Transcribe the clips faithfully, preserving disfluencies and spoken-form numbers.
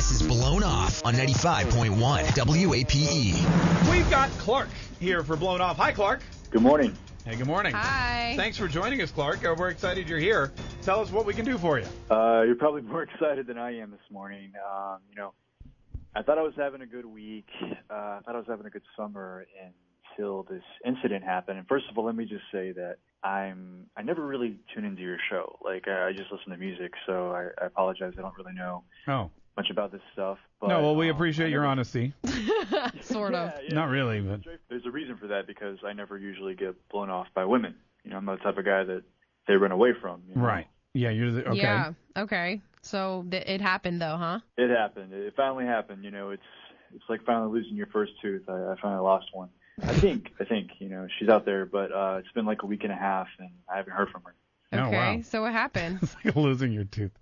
This is Blown Off on ninety-five point one W A P E. We've got Clark here for Blown Off. Hi, Clark. Good morning. Hey, good morning. Hi. Thanks for joining us, Clark. Uh, we're excited you're here. Tell us what we can do for you. Uh, you're probably more excited than I am this morning. Um, you know, I thought I was having a good week. Uh, I thought I was having a good summer until this incident happened. And first of all, let me just say that I'm I never really tune into your show. Like, I, I just listen to music, so I, I apologize. I don't really know Oh. much about this stuff. But, No, well, we um, appreciate I your never- honesty. Sort of. Yeah, yeah. Not really, but There's a reason for that because I never usually get blown off by women. You know, I'm not the type of guy that they run away from. You know? right. Yeah, you're the, okay. Yeah. Okay. So th- it happened though, huh? It happened. It finally happened. You know, it's it's like finally losing your first tooth. I, I finally lost one. I think, I think, you know, she's out there, but uh, it's been like a week and a half, and I haven't heard from her. Oh, Okay. wow. So what happened? It's like losing your tooth.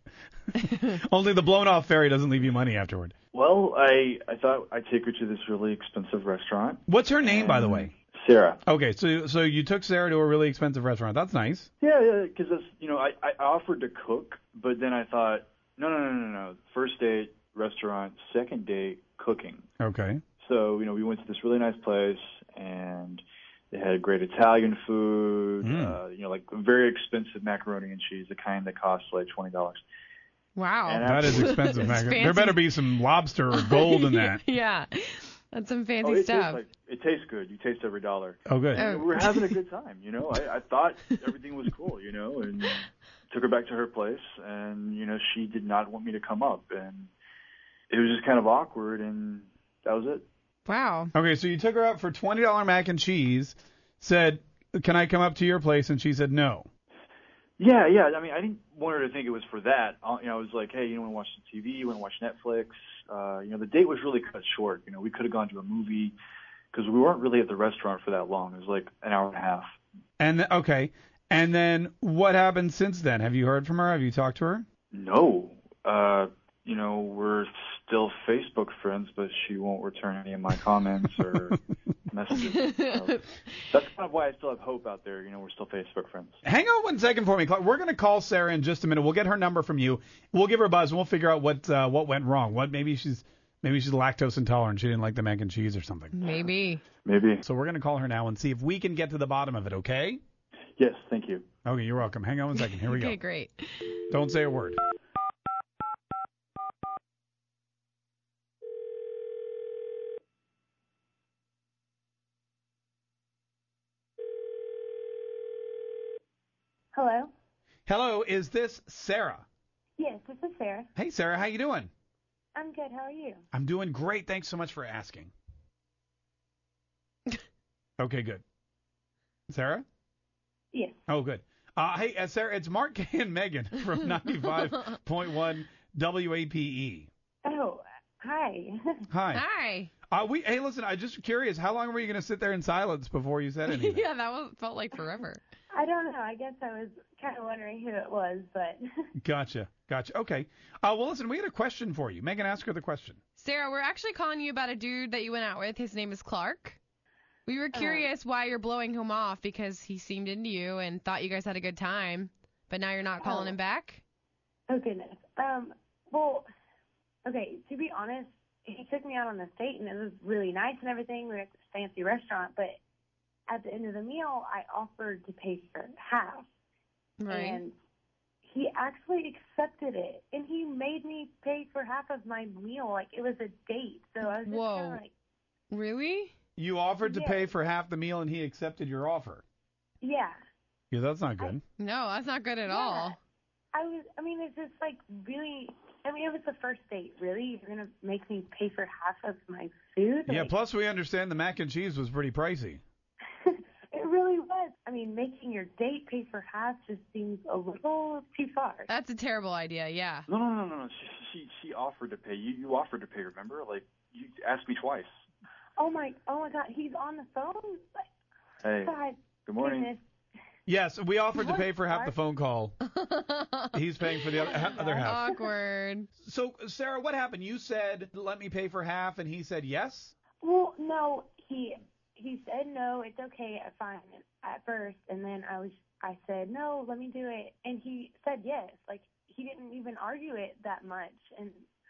Only the blown off fairy doesn't leave you money afterward. Well, I I thought I'd take her to this really expensive restaurant. What's her name, by the and- way? Sarah. Okay, so so you took Sarah to a really expensive restaurant. That's nice. Yeah, yeah, because you know, I, I offered to cook, but then I thought, no, no, no, no, no. First date, restaurant. Second date, cooking. Okay. So, you know, we went to this really nice place, and they had great Italian food, Mm. uh, you know, like very expensive macaroni and cheese, the kind that costs like twenty dollars. Wow. And That is expensive. It's Mac. There fancy. better be some lobster or gold in that. Yeah. That's some fancy Oh, it stuff. tastes like it tastes good. You taste every dollar. Oh, good. Oh. And we were having a good time, you know. I, I thought everything was cool, you know, and took her back to her place, and you know, she did not want me to come up, and it was just kind of awkward, and that was it. Wow. Okay, so you took her out for twenty dollars mac and cheese, said, can I come up to your place? And she said no. Yeah, yeah. I mean, I didn't want her to think it was for that. Uh, you know, I was like, hey, you want to watch some T V? You want to watch Netflix? Uh, you know, the date was really cut short. You know, we could have gone to a movie because we weren't really at the restaurant for that long. It was like an hour and a half. And okay, and then what happened since then? Have you heard from her? Have you talked to her? No. Uh, you know, we're still Facebook friends, but she won't return any of my comments or messages. So that's kind of why I still have hope out there. You know, we're still Facebook friends. Hang on one second for me, Clark. We're going to call Sarah in just a minute. We'll get her number from you. We'll give her a buzz, and we'll figure out what uh, what went wrong. What maybe she's maybe she's lactose intolerant. She didn't like the mac and cheese or something. Maybe. Maybe. So we're going to call her now and see if we can get to the bottom of it. Okay? Yes, thank you. Okay, you're welcome. Hang on one second. Here we Okay, go. great. Don't say a word. Hello. Hello, is this Sarah? Yes, this is Sarah. Hey, Sarah, how you doing? I'm good. How are you? I'm doing great. Thanks so much for asking. Okay, good. Sarah? Yes. Oh, good. Uh, hey, uh, Sarah, it's Mark Kay and Megan from ninety-five point one W A P E. Oh, hi. Hi. Hi. Uh, we hey, listen, I'm just curious. How long were you going to sit there in silence before you said anything? Yeah, that was felt like forever. I don't know. I guess I was kind of wondering who it was, but Gotcha. Gotcha. Okay. Uh, well, listen, we had a question for you. Megan, ask her the question. Sarah, we're actually calling you about a dude that you went out with. His name is Clark. We were curious why you're blowing him off because he seemed into you and thought you guys had a good time, but now you're not calling Oh. him back? oh goodness. Um. Well, okay. To be honest, he took me out on a date, and it was really nice and everything. We were at this fancy restaurant, but at the end of the meal, I offered to pay for half, Right. and he actually accepted it, and he made me pay for half of my meal. Like, it was a date, so I was just Whoa. kind of like, You Really? offered to Yeah. pay for half the meal, and he accepted your offer. yeah. Yeah, that's not good. No, that's not good at Yeah. all. I was, I mean, it's just like really, I mean, it was the first date, really? You're going to make me pay for half of my food? Yeah, Like, plus we understand the mac and cheese was pretty pricey. it really was. I mean, making your date pay for half just seems a little too far. That's a terrible idea, yeah. No, no, no, no, no. She, she, she offered to pay. You, you offered to pay. Remember? Like, you asked me twice. Oh my, oh my God, he's on the phone? Like, Hey, God, good morning. goodness. Yes, we offered to pay for half the phone call. He's paying for the other, ha- other half. Awkward. So, Sarah, what happened? You said, let me pay for half, and he said yes? Well, no, he he said no, it's okay, fine at first, and then I was I said no, let me do it, and he said yes. Like, he didn't even argue it that much, and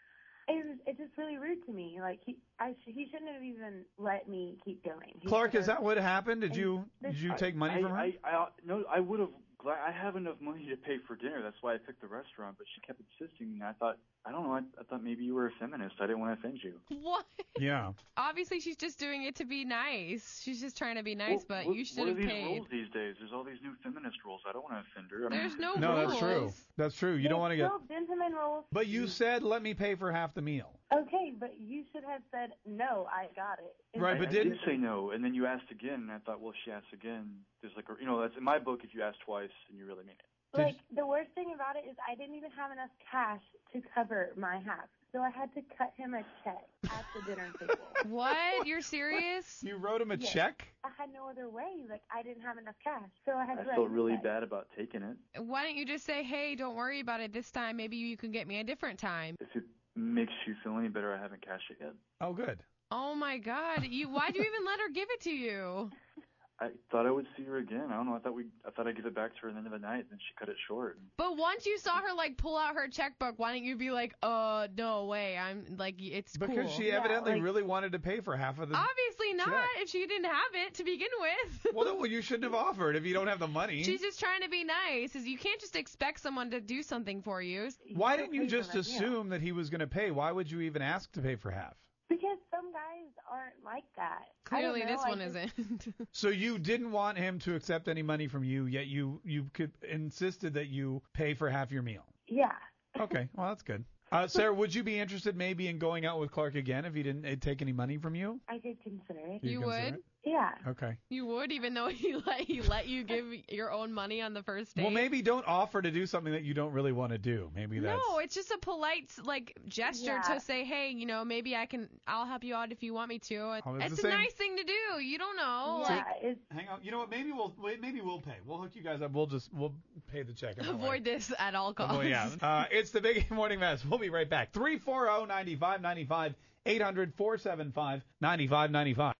it was it's just really rude to me. Like he, I sh- he shouldn't have even let me keep going. He Clark, should've- is that what happened? Did you did you take money I, from her? I, I, no, I would have. I have enough money to pay for dinner. That's why I picked the restaurant. But she kept insisting. And I thought, I don't know. I, I thought maybe you were a feminist. I didn't want to offend you. What? Yeah. Obviously, she's just doing it to be nice. She's just trying to be nice, Well, but what, you should what have are these paid. rules these days? There's all these new feminist rules. I don't want to offend her. I mean, There's no, No, rules. that's true. That's true. You don't want to get. Still gentleman rules. But you said let me pay for half the meal. Okay, but you should have said no. I got it. Right, I, but I didn't- did say no, and then you asked again, and I thought, well, she asked again. There's like, a, you know, that's in my book. If you ask twice, and you really mean it. Did Like the worst thing about it is I didn't even have enough cash to cover my half, so I had to cut him a check at the dinner table. What? You're serious? You wrote him a Yes. check? I had no other way. Like I didn't have enough cash, so I had to I write felt him a really check. bad about taking it. Why don't you just say, hey, don't worry about it this time. Maybe you can get me a different time. If it makes you feel any better, I haven't cashed it yet. Oh, good. Oh my God! You why'd you even let her give it to you? I thought I would see her again. I don't know. I thought we. I thought I'd give it back to her at the end of the night, and then she cut it short. But once you saw her like pull out her checkbook, why don't you be like, uh, no way, I'm like, it's Because cool. she Yeah, evidently like- really wanted to pay for half of the. Obviously not. check. If she didn't have it to begin with. Well, no, well, you shouldn't have offered if you don't have the money. She's just trying to be nice. Is you can't just expect someone to do something for you. Why still didn't you pay for just my meal. assume that he was going to pay? Why would you even ask to pay for half? Because some guys aren't like that. I don't Clearly, know, this I one just- isn't. So you didn't want him to accept any money from you, yet you you could insisted that you pay for half your meal. Yeah. Okay, well that's good. Uh, Sarah, would you be interested maybe in going out with Clark again if he didn't uh, take any money from you? I could consider it. You consider would? it? Yeah. Okay. You would, even though he let he let you give your own money on the first date. Well, maybe don't offer to do something that you don't really want to do. Maybe that's. No, it's just a polite like gesture Yeah. to say, hey, you know, maybe I can, I'll help you out if you want me to. Oh, it's it's the a same- nice thing to do. You don't know. Yeah. It's, Hang on. You know what? Maybe we'll wait. Maybe we'll pay. We'll hook you guys up. We'll just we'll pay the check. another way. Avoid this at all costs. Oh yeah. Uh, it's the Big Morning Mess. We'll be right back. three four zero, nine five nine five, eight hundred, four seven five, nine five nine five.